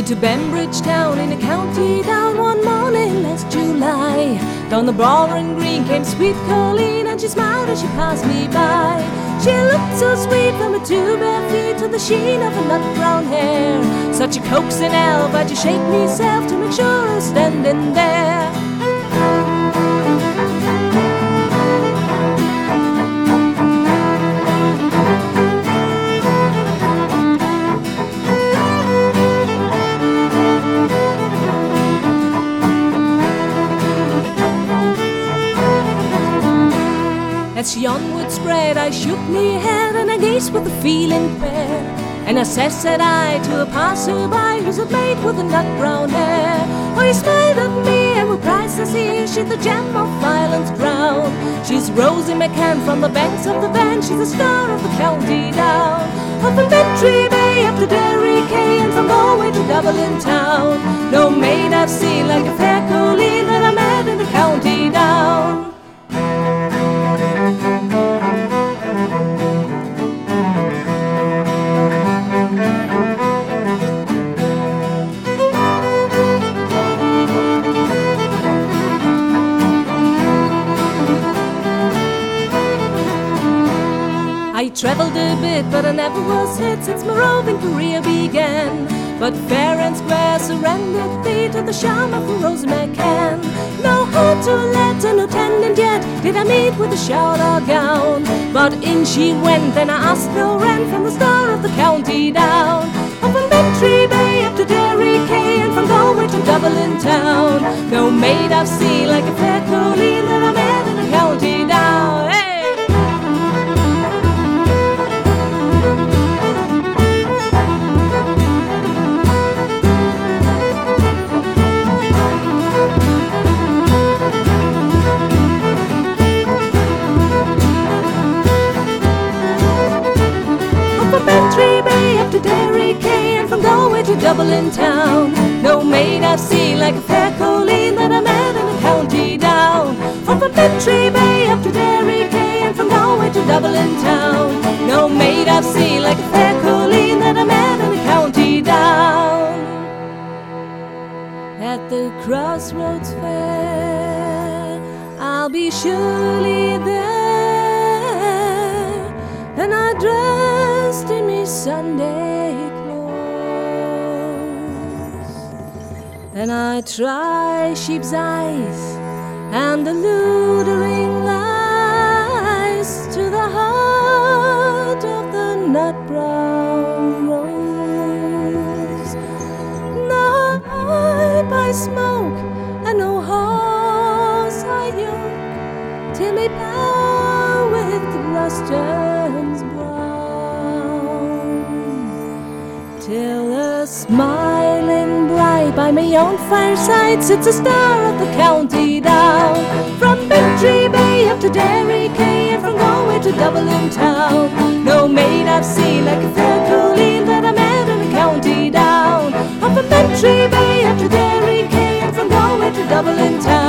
to Bembridge town in the county down one morning last July. Down the Brawling Green came sweet Colleen, and she smiled as she passed me by. She looked so sweet from her two bare feet to the sheen of her nut brown hair. Such a coaxing elf, I'd just shake myself to make sure I was standing there. As she onward spread, I shook me head and I gazed with a feeling fair. And I said I, to a passer-by who's a maid with a nut brown hair. Oh, he smiled at me and with pride says he, she's the gem of Ireland's crown. She's Rosie McCann from the banks of the Bann, she's the star of the county down. Up from Bantry Bay up to Derry Quay, and from Galway to Dublin town. No maid I've seen like a fair Colleen that I met in the county down. I travelled a bit, but I never was hit since my roving career began. But fair and square surrendered thee to the charm of Rosie McCann. No heart to let and no tendant yet did I meet with a shout or gown. But in she went, and I asked no rent from the star of the county down. Up from Bantry Bay up to Derry Quay, and from Galway to Dublin town. No maid I've seen like a fair Colleen that I met in the county down. Hey! Bantry Bay up to Derry Quay, and from Galway to Dublin town. No maid I've seen like a fair Colleen that I met in the county down. From Bantry Bay up to Derry Quay, and from Galway to Dublin town. No maid I've seen like a fair Colleen that I met in the county down. At the Crossroads Fair, I'll be surely there, and I dressed in me Sunday clothes, and I try sheep's eyes and the ludering lies to the heart of the nut brown rose. No pipe I smoke and no horse I yoke, till me power with the grass turns till a smiling bright by my own fireside sits a star of the county down. From Bantry Bay up to Derry Quay, and from Galway to Dublin town. No maid I've seen like a fair Colleen that I met in the county down. Up from Bantry Bay up to Derry Quay, and from Galway to Dublin town.